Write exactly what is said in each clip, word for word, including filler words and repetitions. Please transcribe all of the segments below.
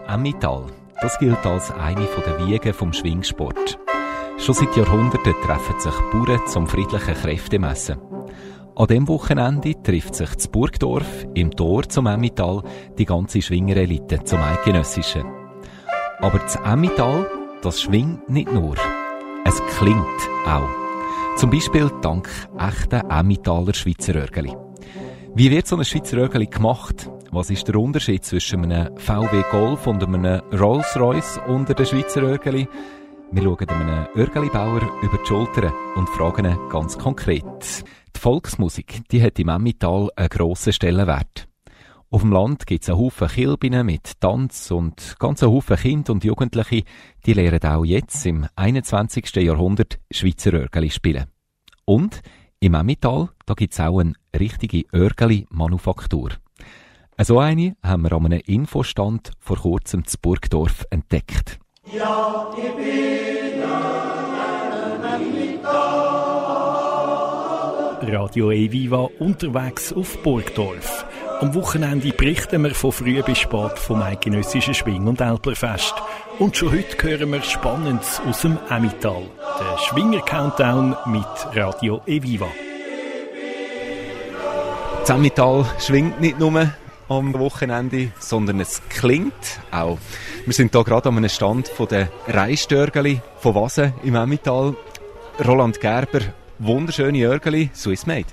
Emmental, das gilt als eine der Wiegen vom Schwingsport. Schon seit Jahrhunderten treffen sich Bauern zum friedlichen Kräftemessen. An diesem Wochenende trifft sich das Burgdorf im Tor zum Emmental die ganze Schwingerelite zum Eidgenössischen. Aber das Emmental, das schwingt nicht nur. Es klingt auch. Zum Beispiel dank echten Emmentaler Schweizer Örgeli. Wie wird so ein Schweizer Örgeli gemacht? Was ist der Unterschied zwischen einem V W Golf und einem Rolls-Royce unter den Schweizer Örgeli? Wir schauen einem Örgelibauer über die Schulter und fragen ihn ganz konkret. Die Volksmusik, die hat im Emmental einen grossen Stellenwert. Auf dem Land gibt es einen Haufen Kilbinnen mit Tanz und ganz einen Haufen Kinder und Jugendliche, die lernen auch jetzt im einundzwanzigsten Jahrhundert Schweizer Örgeli spielen. Und im Emmental, da gibt es auch eine richtige Örgeli-Manufaktur. So eine haben wir an einem Infostand vor kurzem zu Burgdorf entdeckt. Ja, ich bin ein Emmental. Radio Eviva unterwegs auf Burgdorf. Am Wochenende berichten wir von früh bis spät vom eidgenössischen Schwing- und Älplerfest. Und schon heute hören wir Spannendes aus dem Emmental. Der Schwinger-Countdown mit Radio Eviva. Das Emmental schwingt nicht nur am Wochenende, sondern es klingt auch. Wir sind hier gerade an einem Stand von den Reisstörgeli von Wasen im Emmental. Roland Gerber, wunderschöne Örgeli, Swiss Made.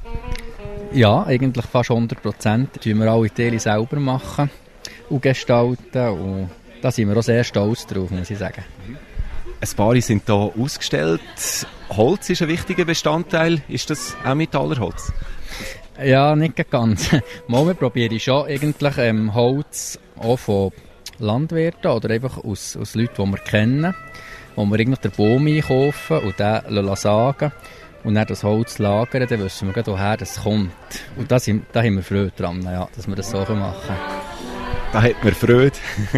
Ja, eigentlich fast hundert Prozent. Das machen wir alle Teile selber machen und gestalten. Und da sind wir auch sehr stolz drauf, muss ich sagen. Ein paar sind hier ausgestellt. Holz ist ein wichtiger Bestandteil. Ist das Emmentaler Holz? Ja, nicht ganz. Mal, wir probieren schon eigentlich ähm, Holz auch von Landwirten oder einfach aus, aus Leuten, die wir kennen, wo wir irgendwie den Baum einkaufen und den sagen und dann das Holz lagern, dann wissen wir gerade, woher das kommt. Und da, sind, da haben wir Freude dran, ja, dass wir das so machen können. Da hat man Freude.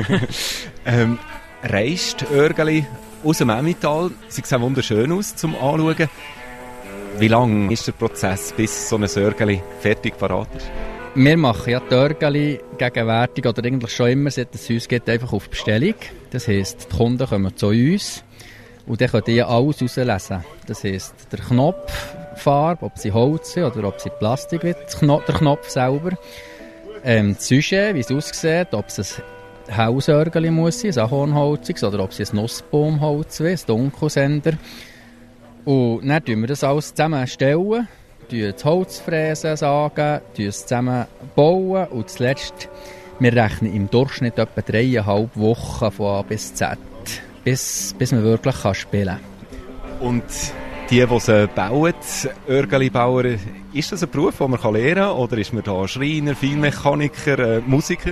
ähm, Reist Örgeli aus dem Emmental, sie sehen wunderschön aus zum Anschauen. Wie lang ist der Prozess, bis so ein Örgeli fertig parat ist? Wir machen ja die Örgeli gegenwärtig oder eigentlich schon immer, seit es uns geht, einfach auf Bestellung. Das heisst, die Kunden kommen zu uns und dann können die alles herauslesen. Das heisst, der Knopffarbe, ob sie Holz sind oder ob sie Plastik wird, der Knopf selber. Ähm, das Sujet, wie es aussieht, ob es ein Hausörgeli muss sein, ein Ahornholziges, oder ob es ein Nussbaumholz will, ein Dunkelsender. Und dann tun wir das alles zusammenstellen, das Holz fräsen, sagen, es zusammen bauen und zuletzt, wir rechnen im Durchschnitt etwa dreieinhalb Wochen von A bis Z, bis, bis man wirklich kann spielen kann. Und die, die sie bauen, Örgelibauer, ist das ein Beruf, den man lernen kann? Oder ist man da Schreiner, Feinmechaniker, äh, Musiker?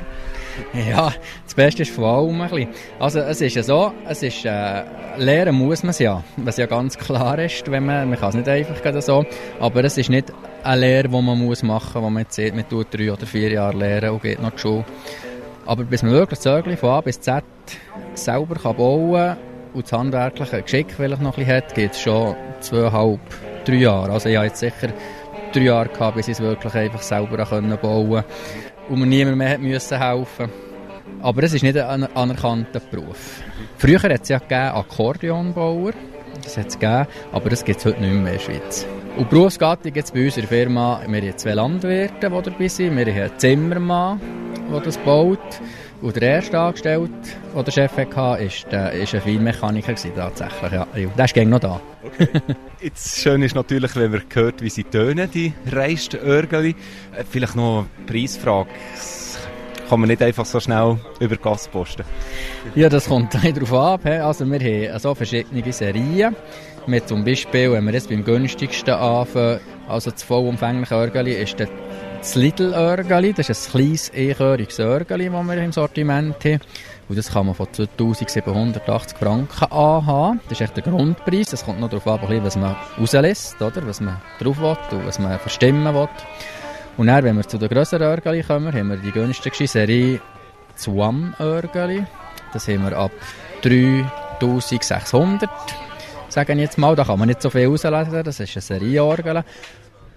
Ja, das Beste ist von allem ein bisschen. Also es ist ja so, es ist, äh, lernen muss man es ja, was ja ganz klar ist, wenn man, man kann es nicht einfach so, aber es ist nicht eine Lehre, die man muss machen muss, wo man jetzt sieht, man tut drei oder vier Jahre lernen und geht noch zur Schule. Aber bis man wirklich das Örgeli von A bis Z selber kann bauen kann und das handwerkliche Geschick vielleicht noch ein bisschen hat, geht es schon zweieinhalb, drei Jahre. Also ich habe jetzt sicher drei Jahre gehabt, bis ich es wirklich einfach selber bauen konnte. Und mir niemand mehr müssen helfen. Aber es ist nicht ein anerkannter Beruf. Früher hat es ja gegeben Akkordeonbauer, das hat es gegeben, aber das gibt es heute nicht mehr in der Schweiz. Und Berufsgattung gibt es bei uns in der Firma, wir haben zwei Landwirte, die dabei sind, wir haben einen Zimmermann, der das baut, und der erste Angestellte, den der Chef hatte, war ein Feinmechaniker tatsächlich. Ja. Der ist noch da. Okay. Jetzt schön ist natürlich, wenn man hört, wie sie tönen, die Reisstörgeli. Vielleicht noch eine Preisfrage. Das kann man nicht einfach so schnell über Gas posten. Ja, das kommt darauf ab. Also wir haben so verschiedene Serien. Wir zum Beispiel, wenn wir jetzt beim günstigsten anfangen, also das vollumfängliche Örgeli, ist das Lidl-Örgeli. Das ist ein kleines, einchöriges Örgeli, das wir im Sortiment haben. Und das kann man von zweitausendsiebenhundertachtzig Franken anhaben. Das ist echt der Grundpreis. Es kommt noch darauf an, was man rauslässt, oder? Was man drauf will und was man verstimmen will. Und dann, wenn wir zu den grösseren Örgeli kommen, haben wir die günstigste Serie Zwan-Örgeli. Das haben wir ab dreitausendsechshundert, sagen jetzt mal. Da kann man nicht so viel rauslesen. Das ist eine Serienorgel.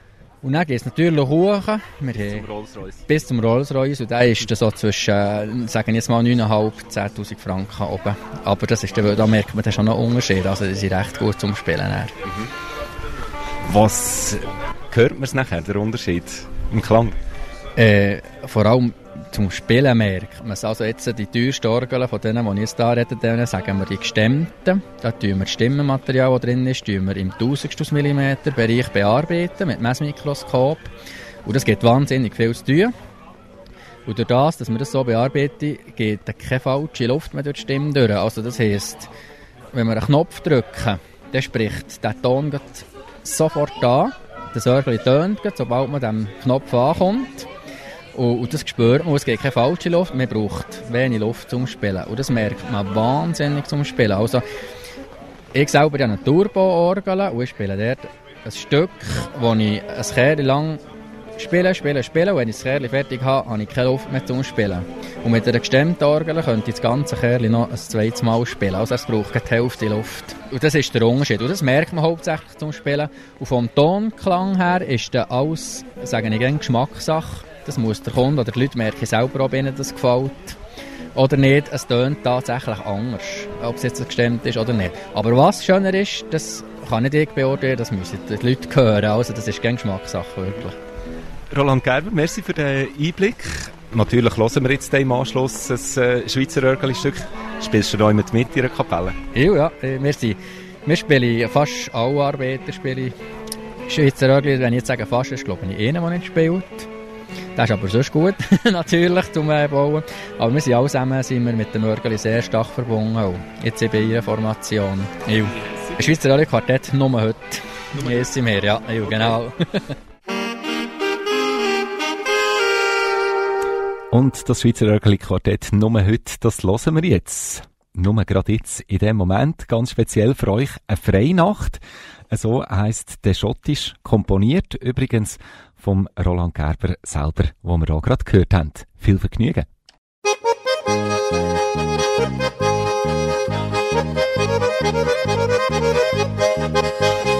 Und dann geht es natürlich hoch. Wir Bis haben zum Rolls-Royce. Bis zum Rolls-Royce. Und der ist dann so zwischen, sagen wir jetzt mal, neuntausendfünfhundert bis zehntausend Franken oben. Aber das ist dann, da merkt man dann schon einen Unterschied. Also die sind recht gut zum Spielen. Mhm. Was hört man es nachher, der Unterschied im Klang? Äh, vor allem zum Spielen merkt man es. Also jetzt die teuersten Orgeln von denen, die ich jetzt da rede, denen sagen wir die gestemmten. Da tun wir das Stimmenmaterial, das drin ist, tun wir im tausendstel Millimeter Bereich bearbeiten mit Messmikroskop. Und das gibt wahnsinnig viel zu tun. Und durch das, dass wir das so bearbeiten, geht keine falsche Luft mehr durch die Stimme durch. Also das heisst, wenn wir einen Knopf drücken, dann spricht der Ton sofort an. Das Orgel tönt, sobald man dem Knopf ankommt. Und, und das spürt man, es geht keine falsche Luft, man braucht wenig Luft zum Spielen. Und das merkt man wahnsinnig zum Spielen. Also, ich selber habe eine Turbo-Orgel und ich spiele dort ein Stück, wo ich ein Kerl lang spiele, spiele, spiele. Und wenn ich das Kerl fertig habe, habe ich keine Luft mehr zum Spielen. Und mit einer gestemmten Orgel könnte ich das ganze Kerl noch ein zweites Mal spielen. Also es braucht die Hälfte Luft. Und das ist der Unterschied. Und das merkt man hauptsächlich zum Spielen. Und vom Tonklang her ist dann alles, sage ich gerne, Geschmackssache. Das muss der Kunde oder die Leute merken selber, ob ihnen das gefällt oder nicht. Es tönt tatsächlich anders, ob es jetzt gestimmt ist oder nicht. Aber was schöner ist, das kann nicht ich beurteilen, das müssen die Leute hören. Also das ist keine Geschmackssache, wirklich. Roland Gerber, merci für den Einblick. Natürlich hören wir jetzt im Anschluss ein äh, Schweizer Orgelstück. Spielst du noch mit in der Kapelle? Ja, ja, wir, sind, wir spielen fast alle Arbeiter spielen Schweizer Orgel. Wenn ich jetzt sage fast, ist glaube ich einer, der nicht spielt. Das ist aber sonst gut, natürlich, zum äh, Bauen. Aber wir sind alle zusammen sind wir mit dem Orgel sehr stark verbunden. Auch jetzt bei ihrer Formation. Ja. Das Schweizer Orgelquartett nur heute. Jetzt sind wir, ja, ja genau. Und das Schweizer Orgelquartett nur heute, das hören wir jetzt. Nur gerade jetzt, in dem Moment, ganz speziell für euch, eine Freinacht. So heisst der schottisch, komponiert übrigens vom Roland Gerber selber, wo wir auch gerade gehört haben. Viel Vergnügen. Musik